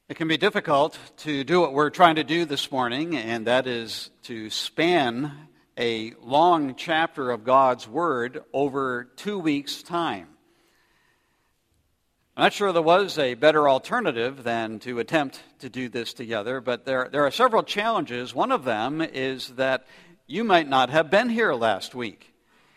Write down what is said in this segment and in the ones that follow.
It can be difficult to do what we're trying to do this morning, and that is to span a long chapter of God's Word over 2 weeks' time. I'm not sure there was a better alternative than to attempt to do this together, but there are several challenges. One of them is that you might not have been here last week.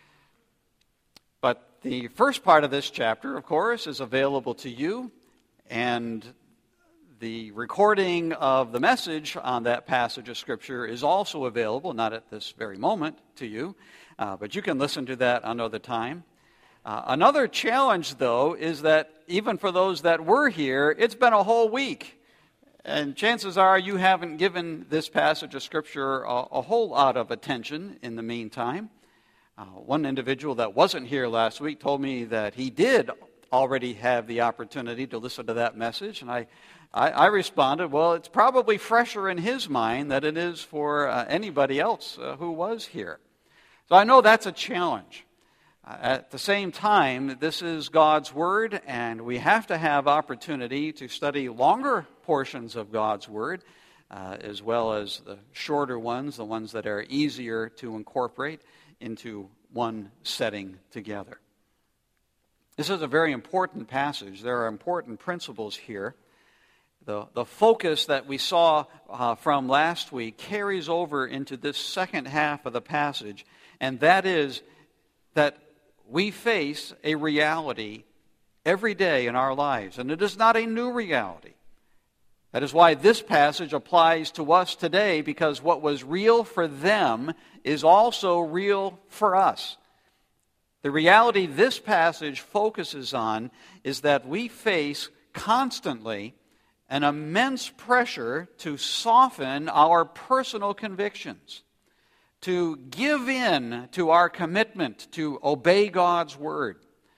But the first part of this chapter, of course, is available to you, and the recording of the message on that passage of Scripture is also available, not at this very moment to you, but you can listen to that another time. Another challenge, though, is that even for those that were here, it's been a whole week. And chances are you haven't given this passage of Scripture a whole lot of attention in the meantime. One individual that wasn't here last week told me that he did already have the opportunity to listen to that message, and I responded, well, it's probably fresher in his mind than it is for anybody else who was here. So I know that's a challenge. At the same time, this is God's Word, and we have to have opportunity to study longer portions of God's Word, as well as the shorter ones, the ones that are easier to incorporate into one setting together. This is a very important passage. There are important principles here. The focus that we saw from last week carries over into this second half of the passage, and that is that we face a reality every day in our lives, and it is not a new reality. That is why this passage applies to us today, because what was real for them is also real for us. The reality this passage focuses on is that we face constantly an immense pressure to soften our personal convictions, to give in to our commitment to obey God's Word.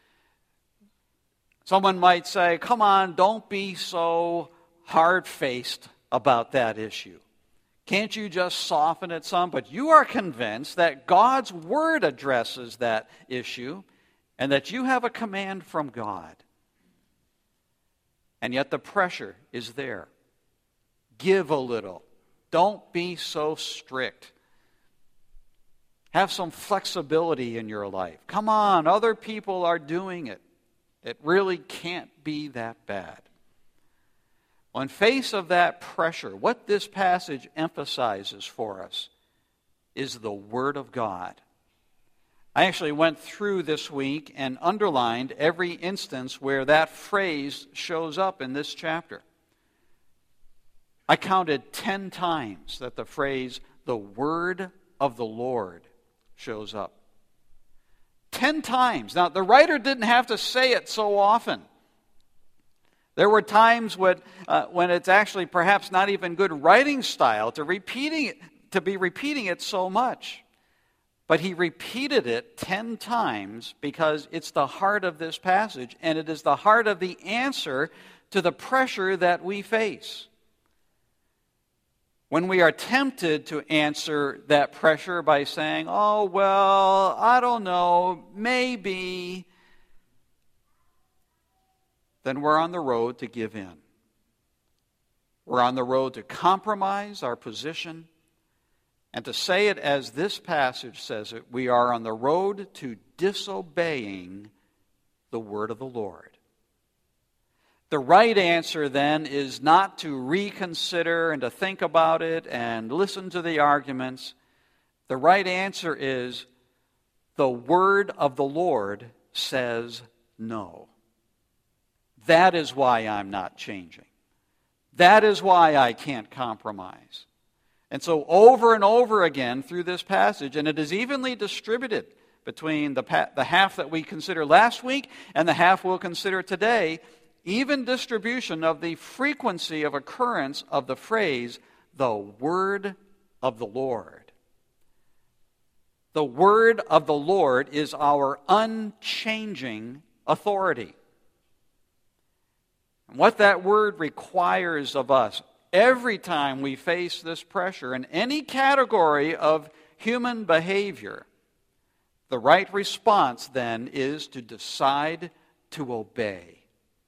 Someone might say, come on, don't be so hard-faced about that issue. Can't you just soften it some? But you are convinced that God's Word addresses that issue and that you have a command from God. And yet the pressure is there. Give a little. Don't be so strict. Have some flexibility in your life. Come on, other people are doing it. It really can't be that bad. In face of that pressure, what this passage emphasizes for us is the Word of God. I actually went through this week and underlined every instance where that phrase shows up in this chapter. I counted 10 times that the phrase, the Word of the Lord, shows up. 10 times. Now, the writer didn't have to say it so often. There were times when it's actually perhaps not even good writing style to be repeating it so much. But he repeated it 10 times because it's the heart of this passage, and it is the heart of the answer to the pressure that we face. When we are tempted to answer that pressure by saying, oh, well, I don't know, maybe, then we're on the road to give in. We're on the road to compromise our position. And to say it as this passage says it, we are on the road to disobeying the word of the Lord. The right answer then is not to reconsider and to think about it and listen to the arguments. The right answer is the word of the Lord says no. That is why I'm not changing. That is why I can't compromise. And so over and over again through this passage, and it is evenly distributed between the half that we considered last week and the half we'll consider today, even distribution of the frequency of occurrence of the phrase, the word of the Lord. The word of the Lord is our unchanging authority. And what that word requires of us every time we face this pressure in any category of human behavior, the right response then is to decide to obey.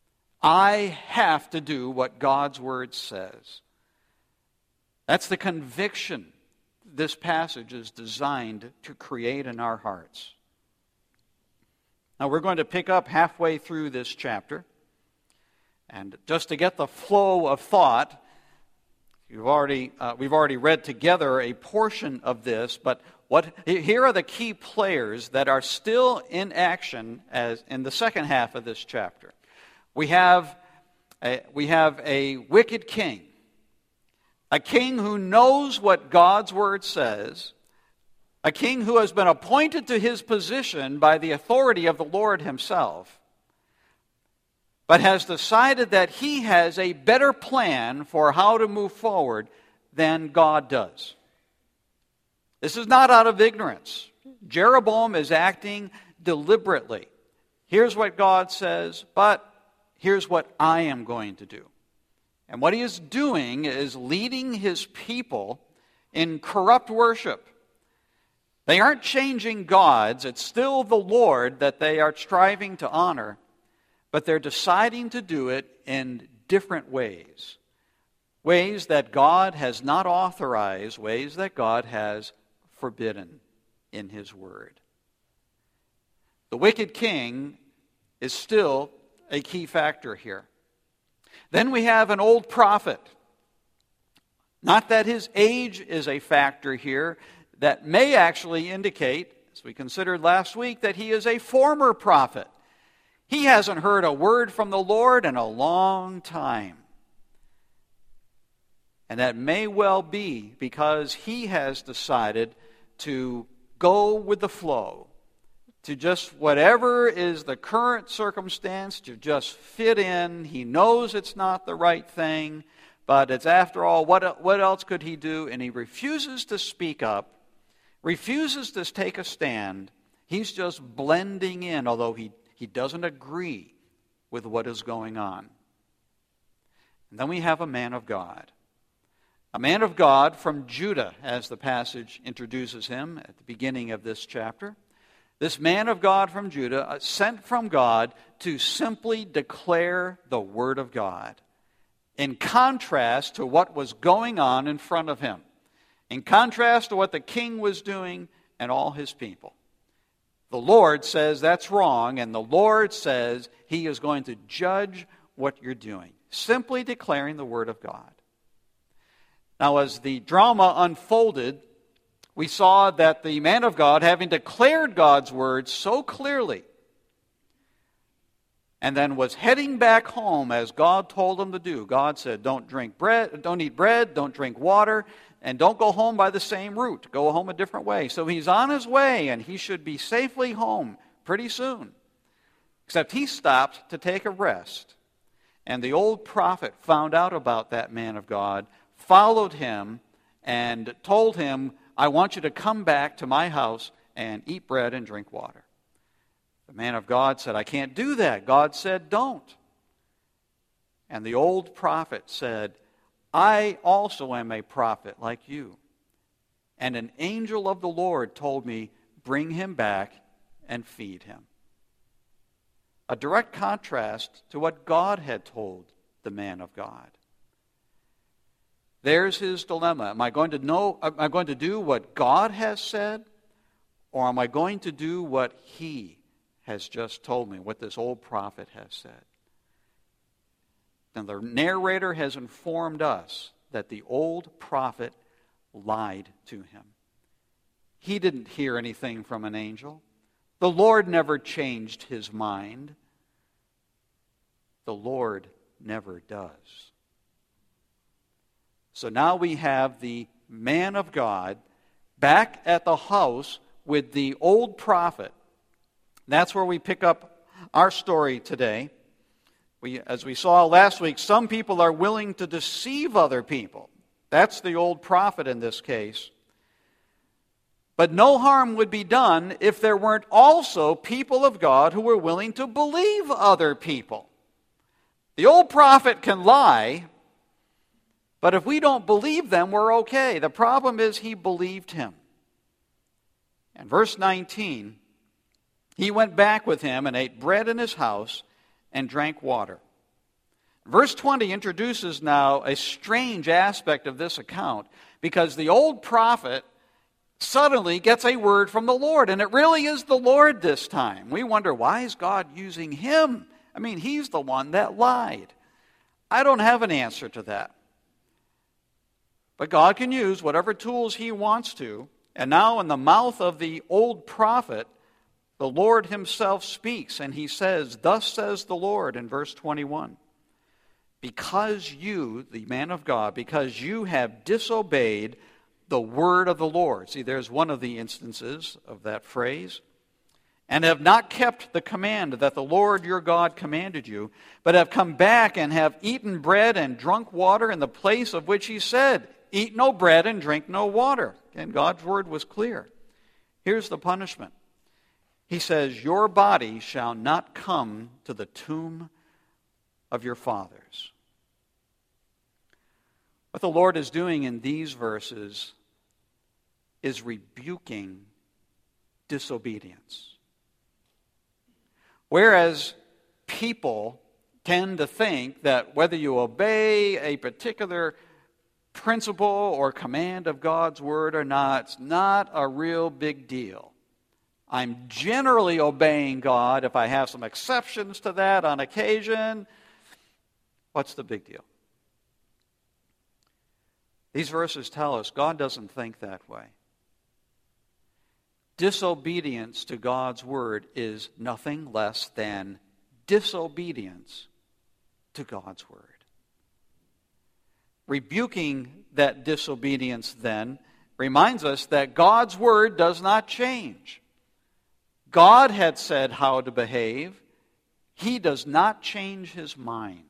I have to do what God's Word says. That's the conviction this passage is designed to create in our hearts. Now we're going to pick up halfway through this chapter. And just to get the flow of thought, we've already read together a portion of this, but here are the key players that are still in action as in the second half of this chapter. We have a wicked king, a king who knows what God's Word says, a king who has been appointed to his position by the authority of the Lord himself, but has decided that he has a better plan for how to move forward than God does. This is not out of ignorance. Jeroboam is acting deliberately. Here's what God says, but here's what I am going to do. And what he is doing is leading his people in corrupt worship. They aren't changing gods. It's still the Lord that they are striving to honor, but they're deciding to do it in different ways. Ways that God has not authorized, ways that God has forbidden in His Word. The wicked king is still a key factor here. Then we have an old prophet. Not that his age is a factor here. That may actually indicate, as we considered last week, that he is a former prophet. He hasn't heard a word from the Lord in a long time. And that may well be because he has decided to go with the flow, to just whatever is the current circumstance, to just fit in. He knows it's not the right thing, but it's after all, what else could he do? And he refuses to speak up, refuses to take a stand. He's just blending in, although he doesn't agree with what is going on. And then we have a man of God. A man of God from Judah, as the passage introduces him at the beginning of this chapter. This man of God from Judah, sent from God to simply declare the Word of God, in contrast to what was going on in front of him, in contrast to what the king was doing and all his people. The Lord says that's wrong, and the Lord says He is going to judge what you're doing. Simply declaring the Word of God. Now, as the drama unfolded, we saw that the man of God, having declared God's Word so clearly, and then was heading back home as God told him to do. God said, don't eat bread, don't drink water, and don't go home by the same route. Go home a different way. So he's on his way, and he should be safely home pretty soon. Except he stopped to take a rest. And the old prophet found out about that man of God, followed him, and told him, I want you to come back to my house and eat bread and drink water. The man of God said, I can't do that. God said, don't. And the old prophet said, I also am a prophet like you. And an angel of the Lord told me, bring him back and feed him. A direct contrast to what God had told the man of God. There's his dilemma. Am I going to do what God has said, or am I going to do what he has just told me, what this old prophet has said? And the narrator has informed us that the old prophet lied to him. He didn't hear anything from an angel. The Lord never changed his mind. The Lord never does. So now we have the man of God back at the house with the old prophet. That's where we pick up our story today. As we saw last week, some people are willing to deceive other people. That's the old prophet in this case. But no harm would be done if there weren't also people of God who were willing to believe other people. The old prophet can lie, but if we don't believe them, we're okay. The problem is he believed him. And verse 19, he went back with him and ate bread in his house and drank water. Verse 20 introduces now a strange aspect of this account, because the old prophet suddenly gets a word from the Lord, and it really is the Lord this time. We wonder, why is God using him? I mean, he's the one that lied. I don't have an answer to that. But God can use whatever tools he wants to, and now in the mouth of the old prophet, the Lord himself speaks, and he says, "Thus says the Lord," in verse 21. "Because you," the man of God, "because you have disobeyed the word of the Lord." See, there's one of the instances of that phrase. "And have not kept the command that the Lord your God commanded you, but have come back and have eaten bread and drunk water in the place of which he said, 'Eat no bread and drink no water.'" And God's word was clear. Here's the punishment. He says, "Your body shall not come to the tomb of your fathers." What the Lord is doing in these verses is rebuking disobedience. Whereas people tend to think that whether you obey a particular principle or command of God's word or not, it's not a real big deal. I'm generally obeying God. If I have some exceptions to that on occasion, what's the big deal? These verses tell us God doesn't think that way. Disobedience to God's word is nothing less than disobedience to God's word. Rebuking that disobedience, then, reminds us that God's word does not change. God had said how to behave. He does not change his mind.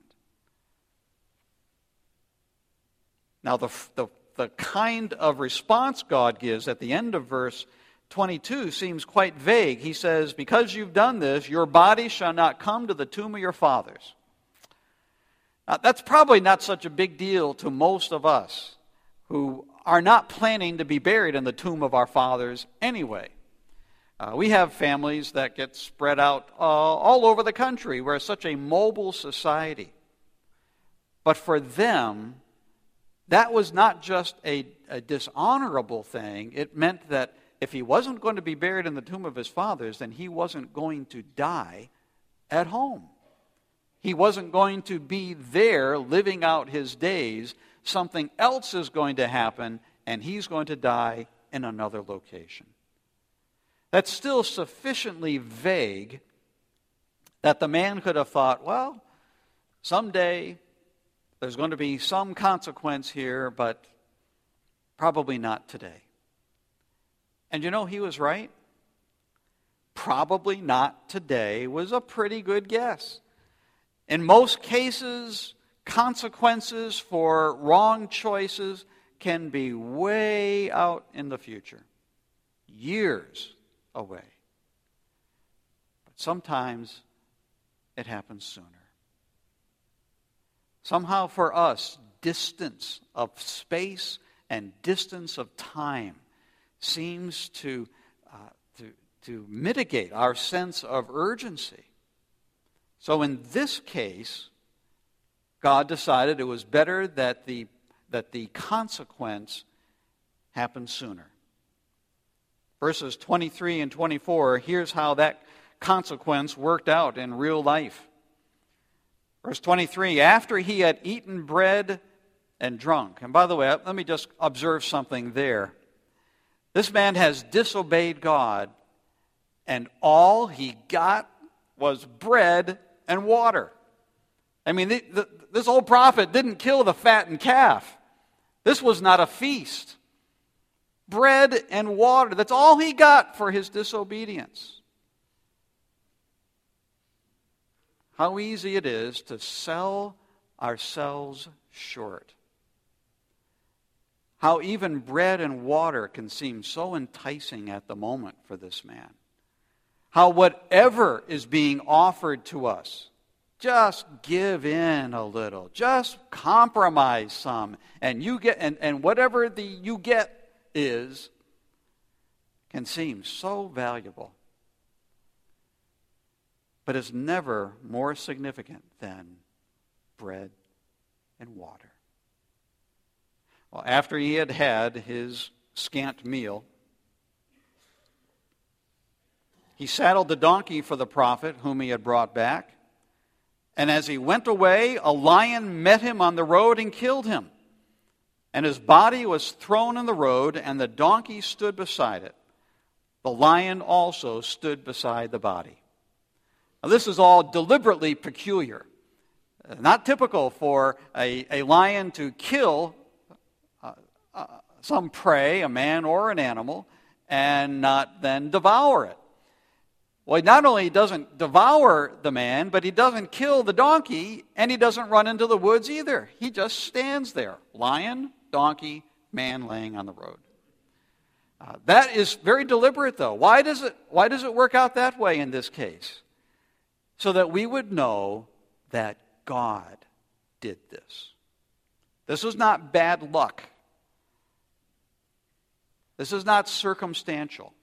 Now, the kind of response God gives at the end of verse 22 seems quite vague. He says, "Because you've done this, your body shall not come to the tomb of your fathers." Now, that's probably not such a big deal to most of us who are not planning to be buried in the tomb of our fathers anyway. We have families that get spread out all over the country. We're such a mobile society. But for them, that was not just a dishonorable thing. It meant that if he wasn't going to be buried in the tomb of his fathers, then he wasn't going to die at home. He wasn't going to be there living out his days. Something else is going to happen, and he's going to die in another location. That's still sufficiently vague that the man could have thought, well, someday there's going to be some consequence here, but probably not today. And you know, he was right. Probably not today was a pretty good guess. In most cases, consequences for wrong choices can be way out in the future, years away. But sometimes it happens sooner. Somehow for us, distance of space and distance of time seems to mitigate our sense of urgency. So in this case, God decided it was better that the consequence happened sooner. Verses 23 and 24, here's how that consequence worked out in real life. Verse 23, "After he had eaten bread and drunk." And by the way, let me just observe something there. This man has disobeyed God, and all he got was bread and water. I mean, this old prophet didn't kill the fattened calf. This was not a feast. Bread and water, that's all he got for his disobedience. How easy it is to sell ourselves short. How even bread and water can seem so enticing at the moment for this man. How whatever is being offered to us, just give in a little, just compromise some, and you get, and whatever you get is, can seem so valuable. But it's never more significant than bread and water. Well, after he had had his scant meal, he saddled the donkey for the prophet whom he had brought back. And as he went away, a lion met him on the road and killed him. And his body was thrown in the road, and the donkey stood beside it. The lion also stood beside the body. Now, this is all deliberately peculiar. Not typical for a lion to kill some prey, a man or an animal, and not then devour it. Well, he not only doesn't devour the man, but he doesn't kill the donkey, and he doesn't run into the woods either. He just stands there. Lion, donkey, man laying on the road. That is very deliberate, though. Why does it work out that way in this case? So that we would know that God did this. This is not bad luck. This is not circumstantial.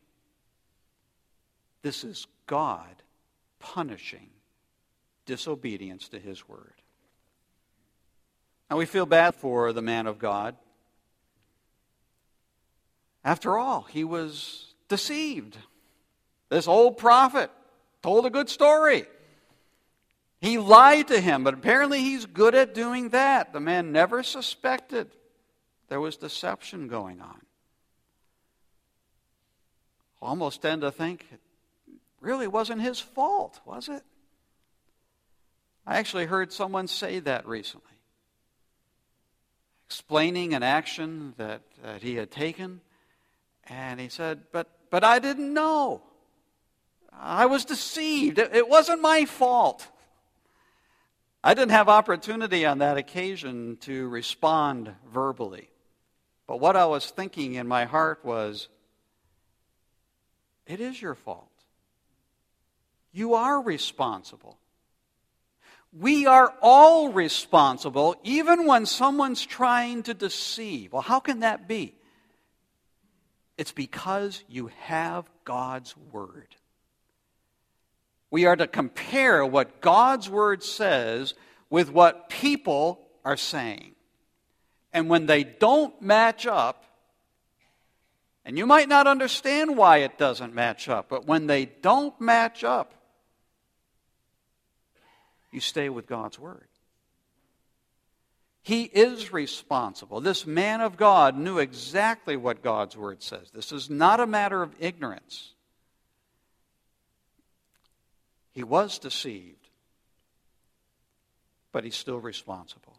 This is God punishing disobedience to His word. Now we feel bad for the man of God. After all, he was deceived. This old prophet told a good story. He lied to him, but apparently he's good at doing that. The man never suspected there was deception going on. I almost tend to think it really wasn't his fault, was it? I actually heard someone say that recently, explaining an action that he had taken, and he said, but I didn't know. I was deceived. It wasn't my fault. I didn't have opportunity on that occasion to respond verbally. But what I was thinking in my heart was, it is your fault. You are responsible. We are all responsible, even when someone's trying to deceive. Well, how can that be? It's because you have God's word. We are to compare what God's word says with what people are saying. And when they don't match up, and you might not understand why it doesn't match up, but when they don't match up, you stay with God's word. He is responsible. This man of God knew exactly what God's word says. This is not a matter of ignorance. He was deceived, but he's still responsible.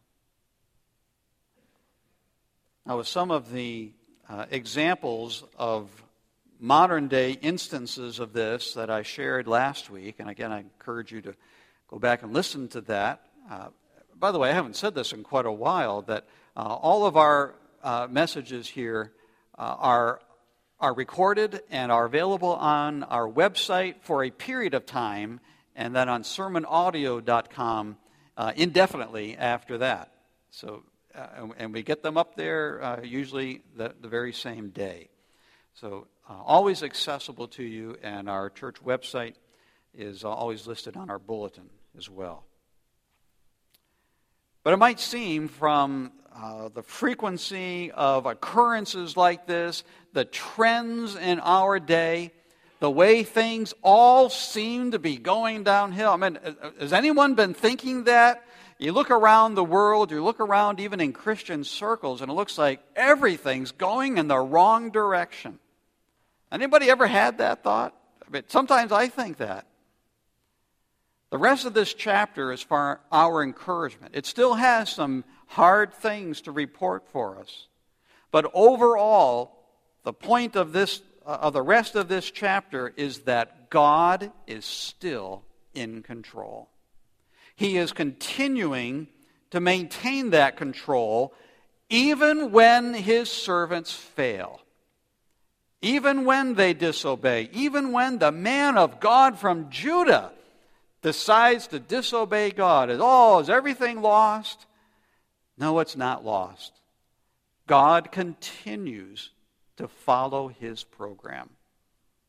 Now, with some of the examples of modern day instances of this that I shared last week, and again, I encourage you to go back and listen to that. By the way, I haven't said this in quite a while, that all of our messages here are recorded and are available on our website for a period of time, and then on sermonaudio.com indefinitely after that. So, and we get them up there usually the very same day. So always accessible to you, and our church website is always listed on our bulletin as well. But it might seem from the frequency of occurrences like this, the trends in our day, the way things all seem to be going downhill. I mean, has anyone been thinking that? You look around the world, you look around even in Christian circles, and it looks like everything's going in the wrong direction. Anybody ever had that thought? I mean, sometimes I think that. The rest of this chapter is for our encouragement. It still has some hard things to report for us. But overall, the point of the rest of this chapter is that God is still in control. He is continuing to maintain that control even when His servants fail. Even when they disobey. Even when the man of God from Judah decides to disobey God. Is everything lost? No, it's not lost. God continues to follow His program.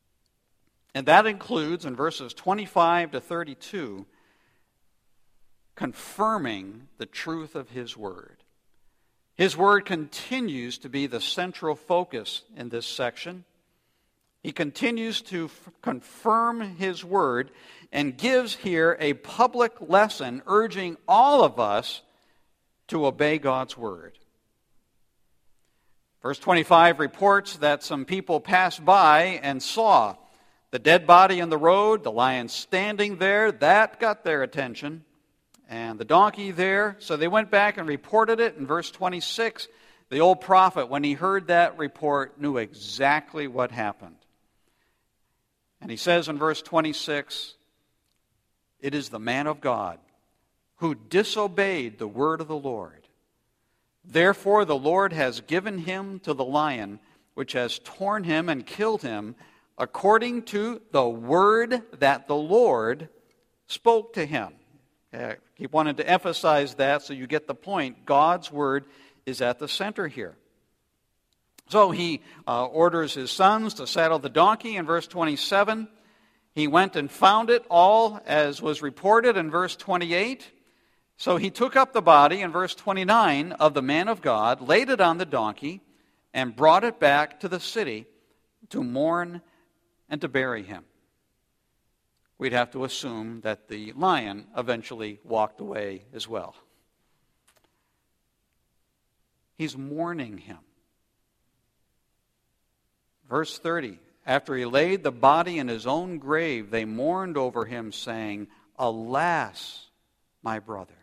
And that includes, in verses 25 to 32, confirming the truth of his word. His word continues to be the central focus in this section. He continues to confirm his word and gives here a public lesson urging all of us to obey God's word. Verse 25 reports that some people passed by and saw the dead body in the road, the lion standing there. That got their attention. And the donkey there. So they went back and reported it. In verse 26, the old prophet, when he heard that report, knew exactly what happened. And he says in verse 26, "It is the man of God who disobeyed the word of the Lord. Therefore the Lord has given him to the lion, which has torn him and killed him, according to the word that the Lord spoke to him." He wanted to emphasize that so you get the point. God's word is at the center here. So he orders his sons to saddle the donkey in verse 27. He went and found it all as was reported in verse 28. So he took up the body in verse 29 of the man of God, laid it on the donkey, and brought it back to the city to mourn and to bury him. We'd have to assume that the lion eventually walked away as well. He's mourning him. Verse 30, after he laid the body in his own grave, they mourned over him, saying, "Alas, my brother."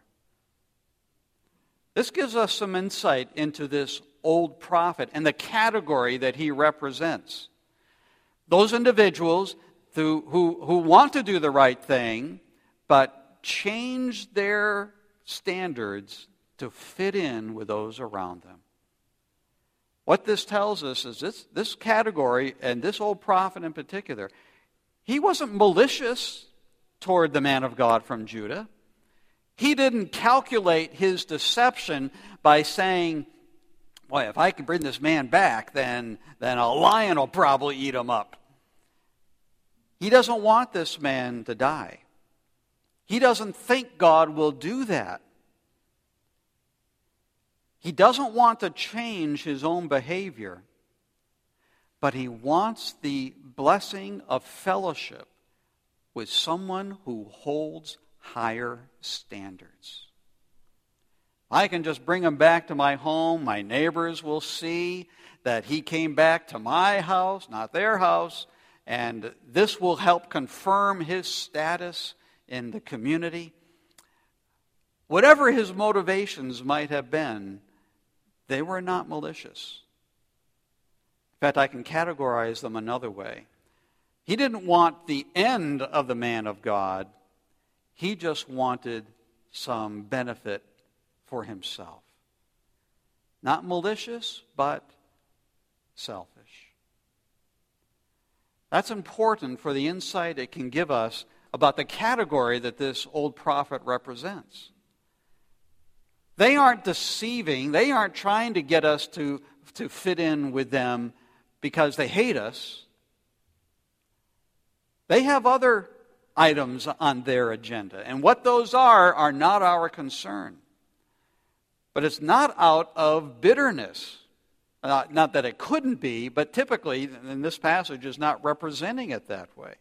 This gives us some insight into this old prophet and the category that he represents. Those individuals who want to do the right thing, but change their standards to fit in with those around them. What this tells us is this category, and this old prophet in particular, he wasn't malicious toward the man of God from Judah. He didn't calculate his deception by saying, "Boy, if I can bring this man back, then a lion will probably eat him up." He doesn't want this man to die. He doesn't think God will do that. He doesn't want to change his own behavior, but he wants the blessing of fellowship with someone who holds higher standards. I can just bring him back to my home. My neighbors will see that he came back to my house, not their house. And this will help confirm his status in the community. Whatever his motivations might have been, they were not malicious. In fact, I can categorize them another way. He didn't want the end of the man of God. He just wanted some benefit for himself. Not malicious, but selfish. That's important for the insight it can give us about the category that this old prophet represents. They aren't deceiving. They aren't trying to get us to fit in with them because they hate us. They have other items on their agenda. And what those are not our concern. But it's not out of bitterness. Not that it couldn't be, but typically, in this passage, is not representing it that way.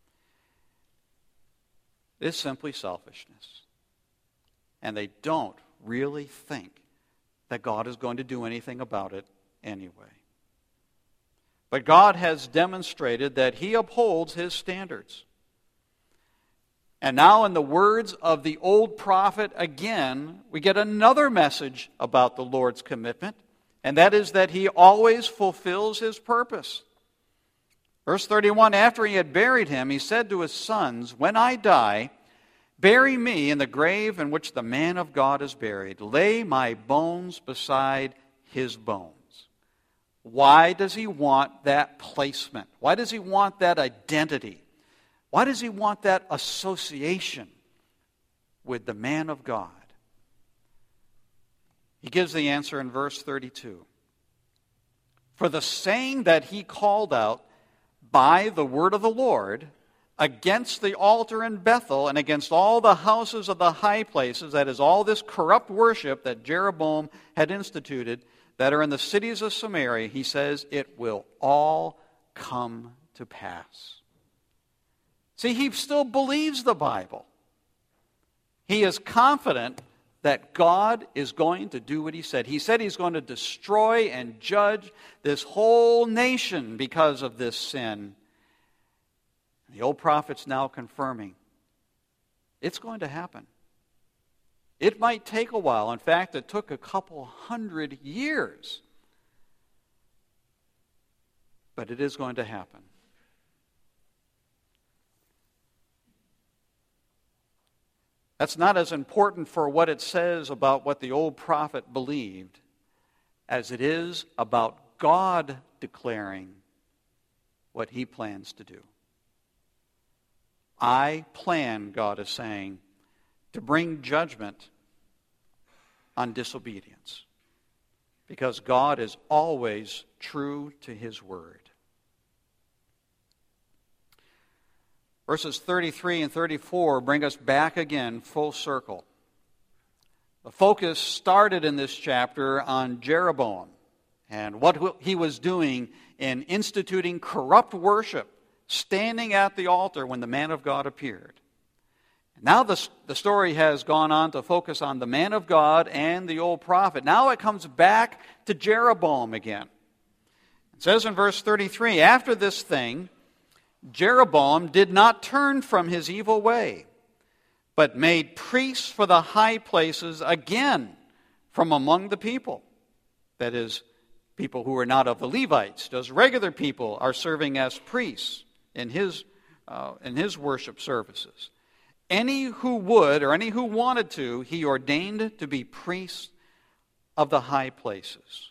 It's simply selfishness. And they don't really think that God is going to do anything about it anyway. But God has demonstrated that he upholds his standards. And now in the words of the old prophet again, we get another message about the Lord's commitment. And that is that he always fulfills his purpose. Verse 31, after he had buried him, he said to his sons, "When I die, bury me in the grave in which the man of God is buried. Lay my bones beside his bones." Why does he want that placement? Why does he want that identity? Why does he want that association with the man of God? He gives the answer in verse 32. "For the saying that he called out by the word of the Lord, against the altar in Bethel and against all the houses of the high places, that is, all this corrupt worship that Jeroboam had instituted, that are in the cities of Samaria, he says, it will all come to pass. See, he still believes the Bible. He is confident that God is going to do what he said. He said he's going to destroy and judge this whole nation because of this sin. The old prophet's now confirming it's going to happen. It might take a while. In fact, it took a couple 100 years. But it is going to happen. That's not as important for what it says about what the old prophet believed as it is about God declaring what he plans to do. I plan, God is saying, to bring judgment on disobedience, because God is always true to his word. Verses 33 and 34 bring us back again full circle. The focus started in this chapter on Jeroboam and what he was doing in instituting corrupt worship, standing at the altar when the man of God appeared. Now the story has gone on to focus on the man of God and the old prophet. Now it comes back to Jeroboam again. It says in verse 33, after this thing, Jeroboam did not turn from his evil way, but made priests for the high places again from among the people. That is, people who are not of the Levites. Just regular people are serving as priests in his worship services. Any who would, or any who wanted to, he ordained to be priests of the high places.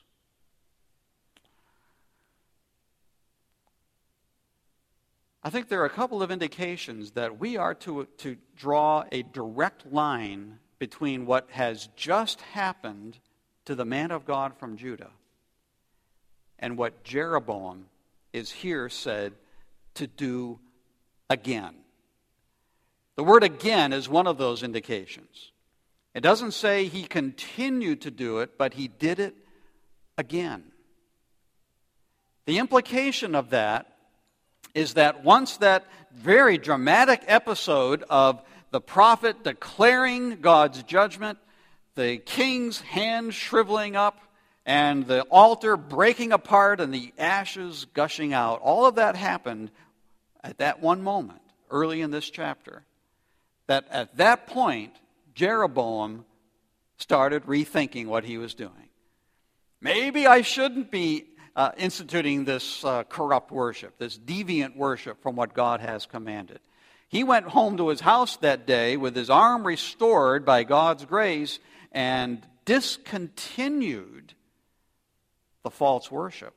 I think there are a couple of indications that we are to draw a direct line between what has just happened to the man of God from Judah and what Jeroboam is here said to do again. The word again is one of those indications. It doesn't say he continued to do it, but he did it again. The implication of that is that once that very dramatic episode of the prophet declaring God's judgment, the king's hand shriveling up, and the altar breaking apart and the ashes gushing out, all of that happened at that one moment, early in this chapter. That at that point, Jeroboam started rethinking what he was doing. Maybe I shouldn't be instituting this corrupt worship, this deviant worship from what God has commanded. He went home to his house that day with his arm restored by God's grace and discontinued the false worship.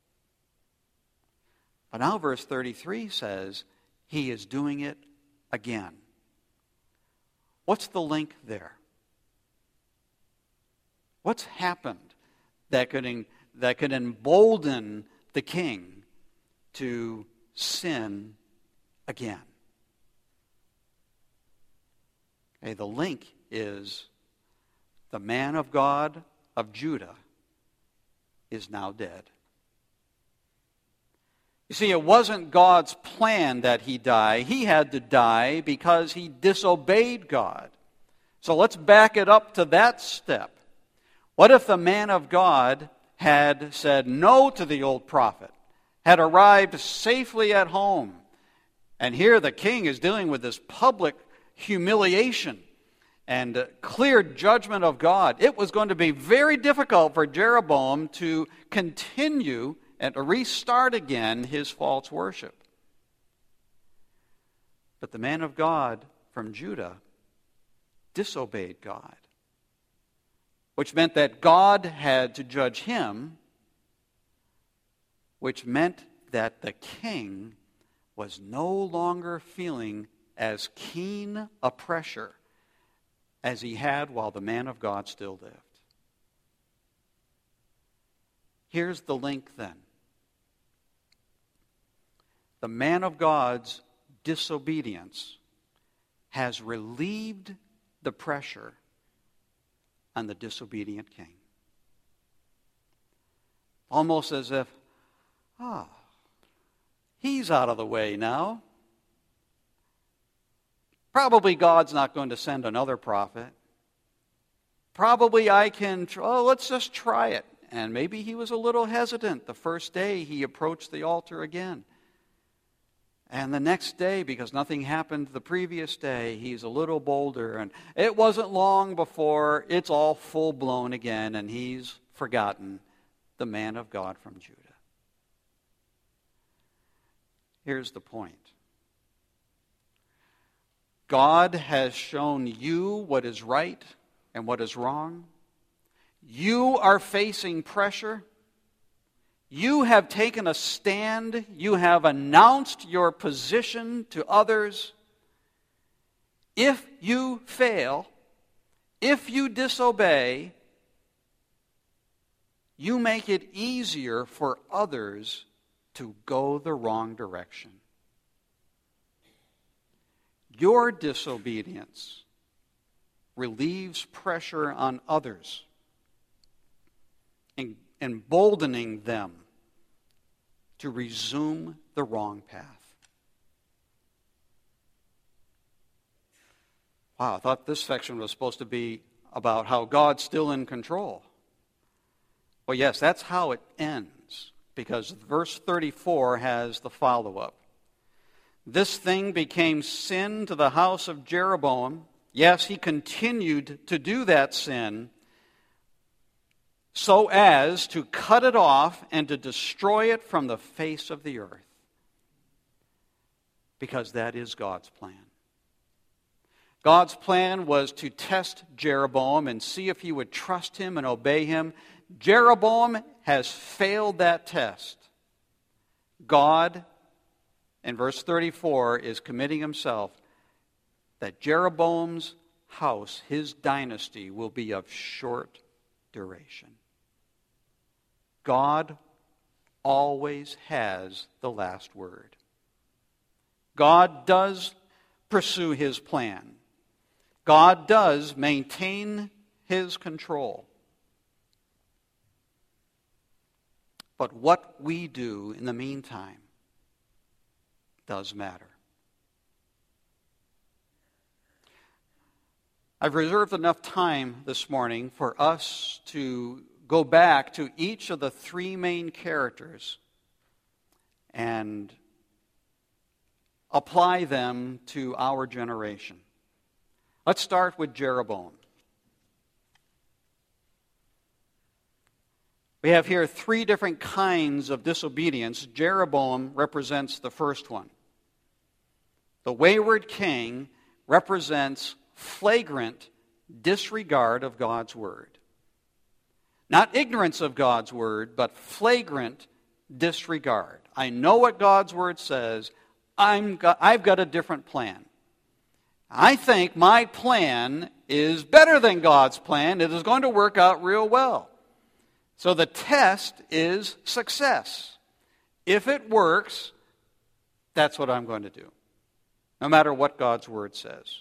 But now verse 33 says he is doing it again. What's the link there? What's happened that could embolden the king to sin again? Okay, the link is the man of God of Judah is now dead. You see, it wasn't God's plan that he die. He had to die because he disobeyed God. So let's back it up to that step. What if the man of God had said no to the old prophet, had arrived safely at home, and here the king is dealing with this public humiliation and clear judgment of God? It was going to be very difficult for Jeroboam to continue and to restart again his false worship. But the man of God from Judah disobeyed God, which meant that God had to judge him, which meant that the king was no longer feeling as keen a pressure as he had while the man of God still lived. Here's the link then. The man of God's disobedience has relieved the pressure on the disobedient king. Almost as if, he's out of the way now. Probably God's not going to send another prophet. Probably let's just try it. And maybe he was a little hesitant the first day he approached the altar again. And the next day, because nothing happened the previous day, he's a little bolder. And it wasn't long before it's all full-blown again, and he's forgotten the man of God from Judah. Here's the point. God has shown you what is right and what is wrong. You are facing pressure. You have taken a stand. You have announced your position to others. If you fail, if you disobey, you make it easier for others to go the wrong direction. Your disobedience relieves pressure on others, emboldening them to resume the wrong path. Wow, I thought this section was supposed to be about how God's still in control. Well, yes, that's how it ends, because verse 34 has the follow-up. This thing became sin to the house of Jeroboam. Yes, he continued to do that sin so as to cut it off and to destroy it from the face of the earth. Because that is God's plan. God's plan was to test Jeroboam and see if he would trust him and obey him. Jeroboam has failed that test. God, in verse 34, is committing himself that Jeroboam's house, his dynasty, will be of short duration. God always has the last word. God does pursue his plan. God does maintain his control. But what we do in the meantime does matter. I've reserved enough time this morning for us to go back to each of the three main characters and apply them to our generation. Let's start with Jeroboam. We have here three different kinds of disobedience. Jeroboam represents the first one. The wayward king represents flagrant disregard of God's word. Not ignorance of God's word, but flagrant disregard. I know what God's word says. I've got a different plan. I think my plan is better than God's plan. It is going to work out real well. So the test is success. If it works, that's what I'm going to do, no matter what God's word says.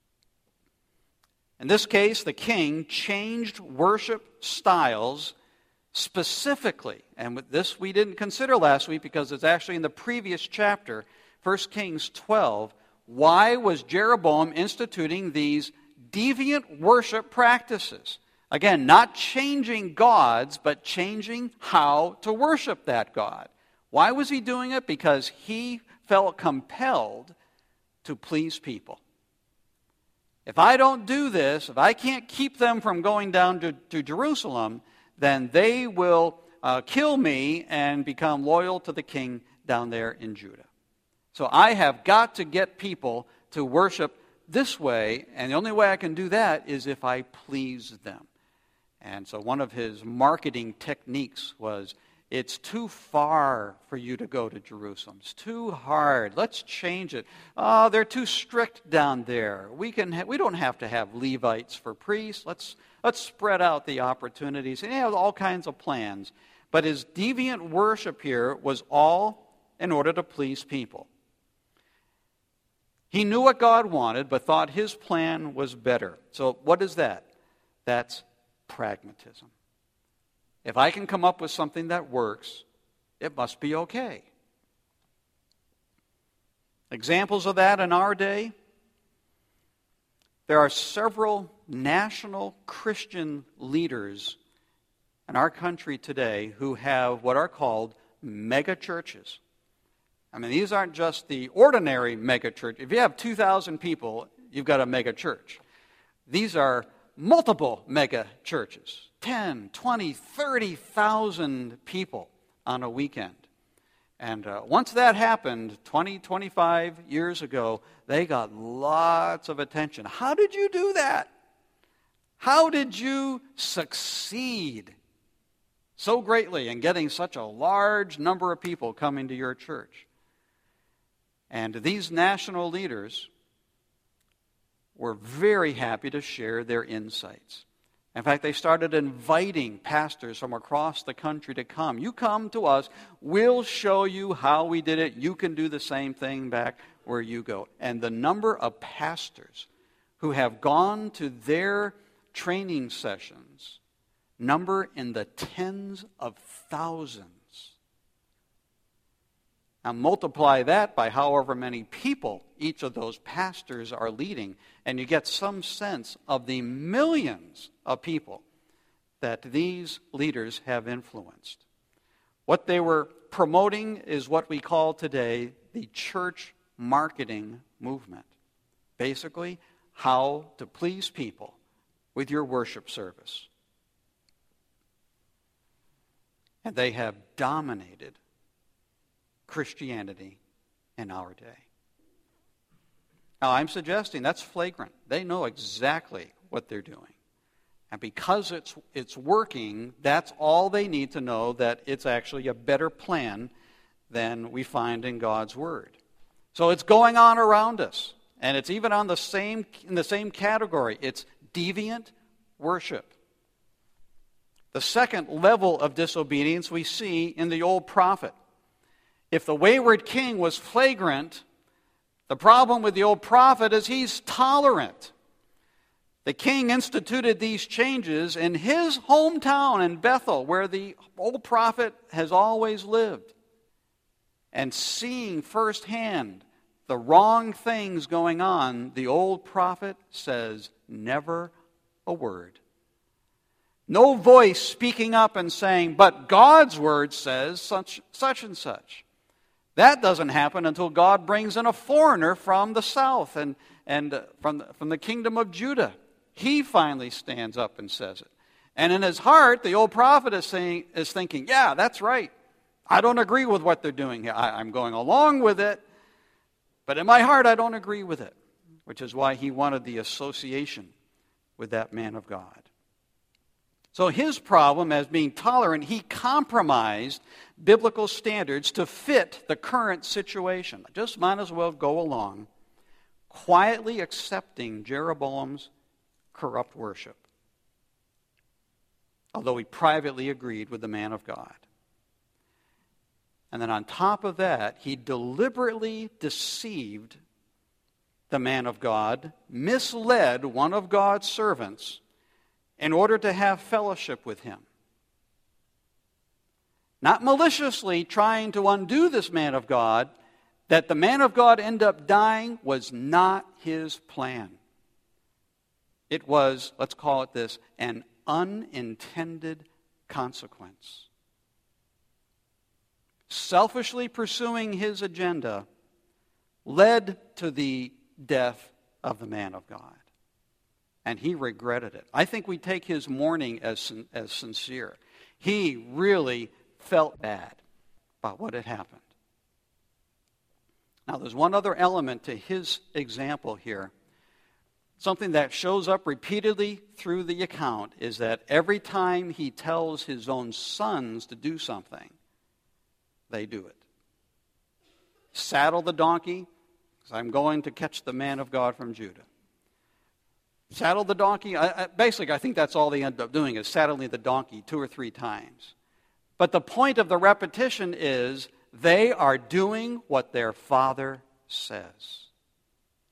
In this case, the king changed worship styles specifically. And with this we didn't consider last week because it's actually in the previous chapter, 1 Kings 12. Why was Jeroboam instituting these deviant worship practices? Again, not changing gods, but changing how to worship that God. Why was he doing it? Because he felt compelled to please people. If I don't do this, if I can't keep them from going down to Jerusalem, then they will kill me and become loyal to the king down there in Judah. So I have got to get people to worship this way, and the only way I can do that is if I please them. And so one of his marketing techniques was, it's too far for you to go to Jerusalem. It's too hard. Let's change it. Oh, they're too strict down there. We don't have to have Levites for priests. Let's spread out the opportunities. And he had all kinds of plans. But his deviant worship here was all in order to please people. He knew what God wanted, but thought his plan was better. So what is that? That's pragmatism. If I can come up with something that works, it must be okay. Examples of that in our day: there are several national Christian leaders in our country today who have what are called mega churches. I mean, these aren't just the ordinary mega church. If you have 2,000 people, you've got a mega church. These are multiple mega churches, 10, 20, 30,000 people on a weekend. And once that happened, 20, 25 years ago, they got lots of attention. How did you do that? How did you succeed so greatly in getting such a large number of people coming to your church? And these national leaders were very happy to share their insights. In fact, they started inviting pastors from across the country to come. You come to us, we'll show you how we did it. You can do the same thing back where you go. And the number of pastors who have gone to their training sessions number in the tens of thousands. Now multiply that by however many people each of those pastors are leading, and you get some sense of the millions of people that these leaders have influenced. What they were promoting is what we call today the church marketing movement. Basically, how to please people with your worship service. And they have dominated Christianity in our day. Now, I'm suggesting that's flagrant. They know exactly what they're doing. And because it's working, that's all they need to know, that it's actually a better plan than we find in God's Word. So it's going on around us. And it's even in the same category. It's deviant worship. The second level of disobedience we see in the old prophet. If the wayward king was flagrant, the problem with the old prophet is he's tolerant. The king instituted these changes in his hometown in Bethel, where the old prophet has always lived. And seeing firsthand the wrong things going on, the old prophet says never a word. No voice speaking up and saying, but God's word says such and such. That doesn't happen until God brings in a foreigner from the south and from the kingdom of Judah. He finally stands up and says it. And in his heart, the old prophet is thinking, yeah, that's right. I don't agree with what they're doing here. I'm going along with it, but in my heart I don't agree with it, which is why he wanted the association with that man of God. So his problem as being tolerant, he compromised biblical standards to fit the current situation. Just might as well go along, quietly accepting Jeroboam's corrupt worship, although he privately agreed with the man of God. And then on top of that, he deliberately deceived the man of God, misled one of God's servants in order to have fellowship with him. Not maliciously trying to undo this man of God. That the man of God end up dying was not his plan. It was, let's call it this, an unintended consequence. Selfishly pursuing his agenda led to the death of the man of God. And he regretted it. I think we take his mourning as sincere. He really felt bad about what had happened. Now, there's one other element to his example here. Something that shows up repeatedly through the account is that every time he tells his own sons to do something, they do it. Saddle the donkey, because I'm going to catch the man of God from Judah. Saddle the donkey. Basically, I think that's all they end up doing is saddling the donkey 2 or 3 times. But the point of the repetition is they are doing what their father says.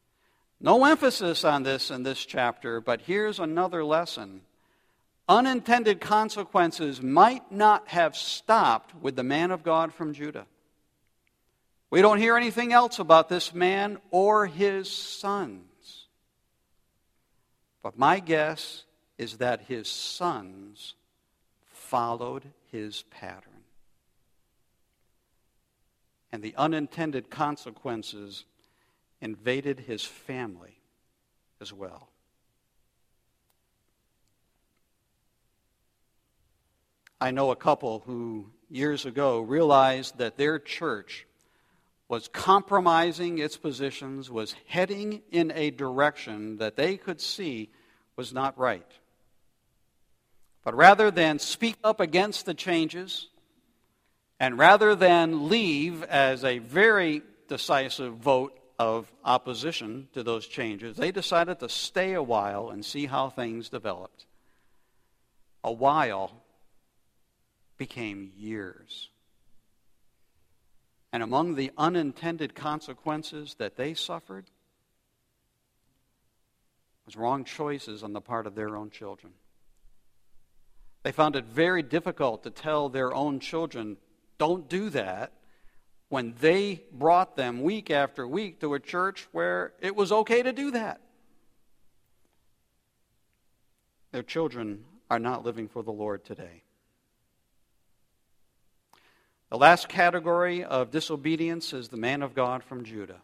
No emphasis on this in this chapter, but here's another lesson. Unintended consequences might not have stopped with the man of God from Judah. We don't hear anything else about this man or his sons. But my guess is that his sons followed his pattern. And the unintended consequences invaded his family as well. I know a couple who years ago realized that their church was compromising its positions, was heading in a direction that they could see was not right. But rather than speak up against the changes, and rather than leave as a very decisive vote of opposition to those changes, they decided to stay a while and see how things developed. A while became years. And among the unintended consequences that they suffered was wrong choices on the part of their own children. They found it very difficult to tell their own children, don't do that, when they brought them week after week to a church where it was okay to do that. Their children are not living for the Lord today. The last category of disobedience is the man of God from Judah.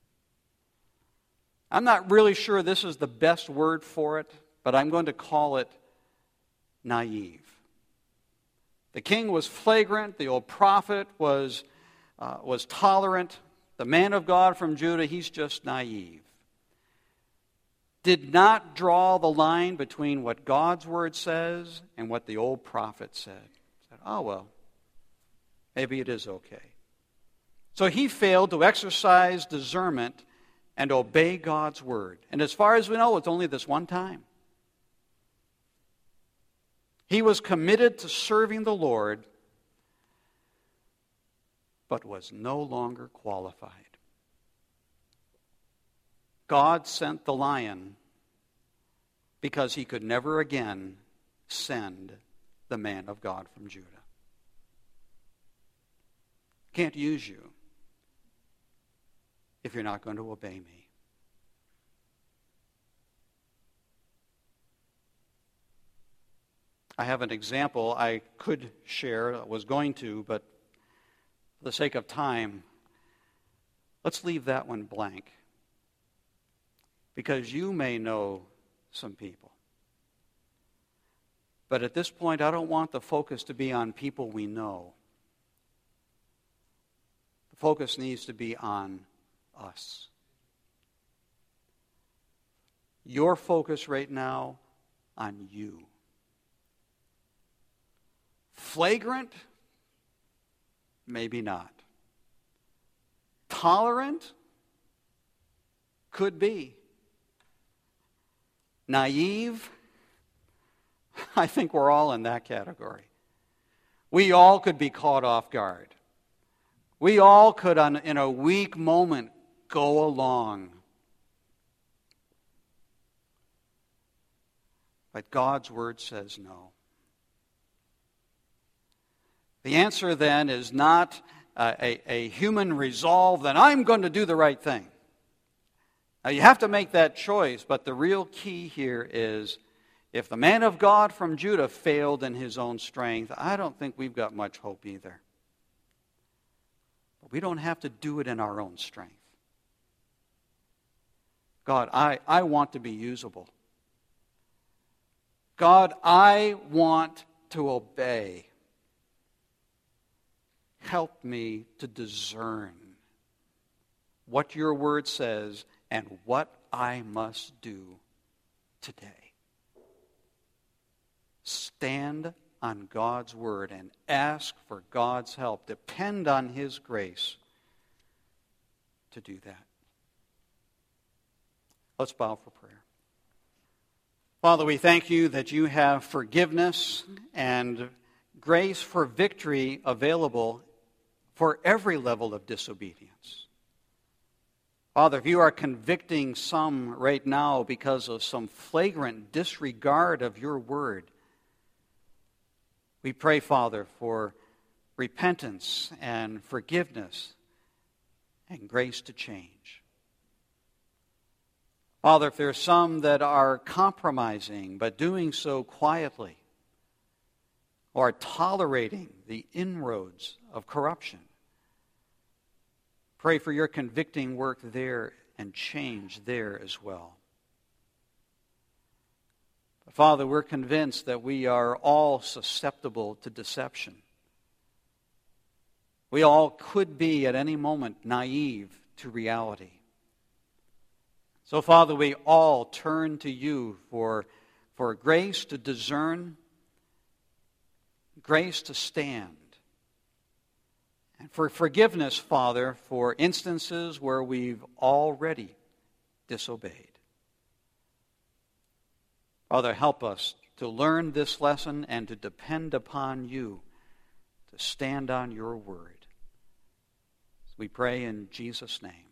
I'm not really sure this is the best word for it, but I'm going to call it naive. The king was flagrant. The old prophet was tolerant. The man of God from Judah, he's just naive. Did not draw the line between what God's word says and what the old prophet said. Said, oh, well, maybe it is okay. So he failed to exercise discernment and obey God's word. And as far as we know, it's only this one time. He was committed to serving the Lord, but was no longer qualified. God sent the lion because he could never again send the man of God from Judah. Can't use you if you're not going to obey me. I have an example I could share, I was going to, but for the sake of time, let's leave that one blank. Because you may know some people. But at this point, I don't want the focus to be on people we know. The focus needs to be on us. Your focus right now on you. Flagrant? Maybe not. Tolerant? Could be. Naive? I think we're all in that category. We all could be caught off guard. We all could, in a weak moment, go along. But God's word says no. The answer then is not a human resolve that I'm going to do the right thing. Now you have to make that choice, but the real key here is if the man of God from Judah failed in his own strength, I don't think we've got much hope either. But we don't have to do it in our own strength. God, I want to be usable. God, I want to obey. Help me to discern what your word says and what I must do today. Stand on God's word and ask for God's help. Depend on his grace to do that. Let's bow for prayer. Father, we thank you that you have forgiveness and grace for victory available for every level of disobedience. Father, if you are convicting some right now because of some flagrant disregard of your word, we pray, Father, for repentance and forgiveness and grace to change. Father, if there are some that are compromising but doing so quietly, or tolerating the inroads of corruption, pray for your convicting work there and change there as well. But Father, we're convinced that we are all susceptible to deception. We all could be at any moment naive to reality. So, Father, we all turn to you for grace to discern, grace to stand, and for forgiveness, Father, for instances where we've already disobeyed. Father, help us to learn this lesson and to depend upon you, to stand on your word. We pray in Jesus' name.